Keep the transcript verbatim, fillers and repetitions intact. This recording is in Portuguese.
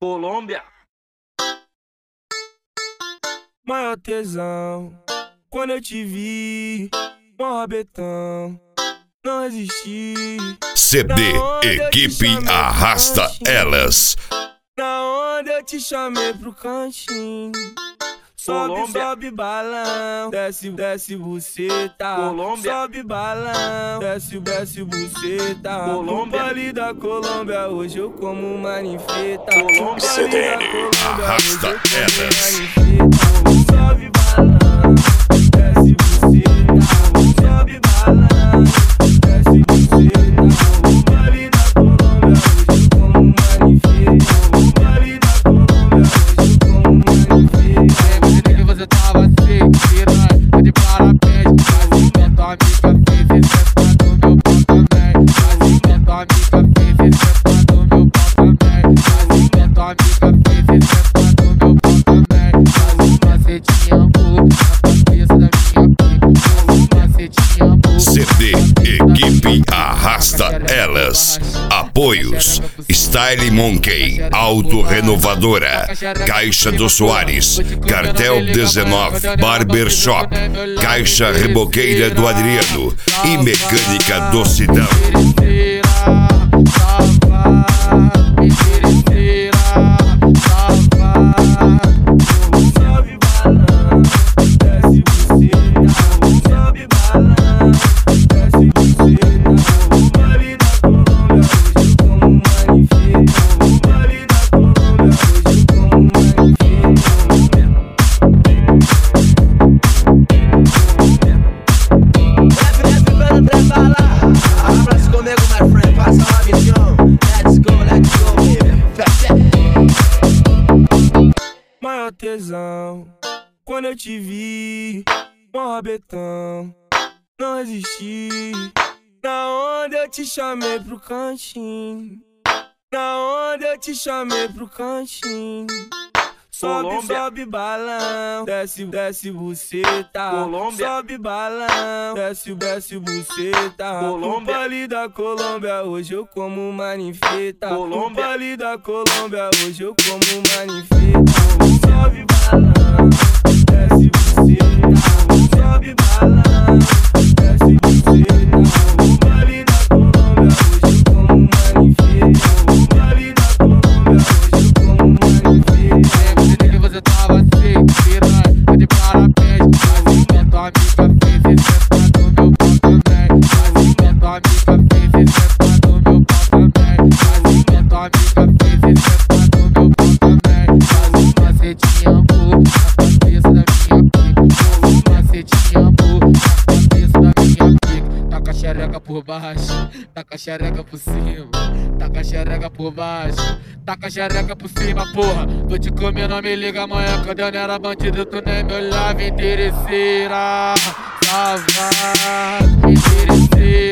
Colômbia. Maior tesão, quando eu te vi, mó rabetão, não resisti. C D Equipe Arrasta Elas. Na onda eu te chamei pro cantinho. Sobe, Colômbia. sobe balão, desce, desce buceta. Colômbia. Sobe balão, desce, desce buceta. Colômbia. No baile da Colômbia hoje eu como manifeta. Colômbia. No C D baile da Colômbia Arrasta hoje eu como Elas. manifeta. Sobe balão, desce buceta. Sobe balão, desce buceta. No baile da Colômbia hoje eu como manifeta. No baile da Colômbia hoje eu como manifeta. Que você tava assim, piranha, tá de parabéns. Assim que a tua amiga fez, e senta no meu pau também. Assim que a tua amiga fez, e senta no meu pau também. Assim que a tua amiga fez, e senta no meu pau também. Faz um macetinho amor, na cabeça da minha pica. Faz um macetinho amor. C D Equipe Arrasta Elas. Apoios: Style Monkey, Auto-Renovadora, Caixa do Soares, Cartel dezenove, Barbershop, Caixa Reboqueira do Adriano e Mecânica do Sidão. Sobe balão, desce buceta. Sobe balão, desce buceta. No baile da Colômbia hoje eu como manifeta. No baile da Colômbia hoje eu como manifeta. Leve, leve, mano, prepara. Abraça comigo, my friend. Passa uma missão. Let's go, let's go, baby. Maior tesão, quando eu te vi, mó rabetão, não resisti. Na onda eu te chamei pro cantinho. Na onda eu te chamei pro cantinho. Sobe, Colômbia. sobe balão, desce, desce buceta. Colômbia. Sobe balão, desce, desce buceta. Colômbia. No baile da Colômbia hoje eu como manifeta. Colômbia. No baile da Colômbia hoje eu como manifeta. Sobe balão, desce buceta. Sobe balão, desce buceta. No baile da Colômbia hoje eu como manifeta. No baile da Colômbia hoje eu como manifeta. Que você tava assim, piranha, tá de parabéns. Assim que a tua amiga fez, e senta no meu pau também. Assim que a tua amiga fez, e senta no meu pau também. Assim que a tua amiga fez, e senta no meu pau também. Faz um macetinho amor, na cabeça da minha pica. Faz um macetinho amor, na cabeça da minha pica. Taca a xereca por baixo, taca a xereca por cima. Taca a xereca por baixo, taca a xereca por cima, porra. Vou te comer, não me liga amanhã. Quando eu não era bandido, tu nem me olhava, interesseira. Salva, interesseira.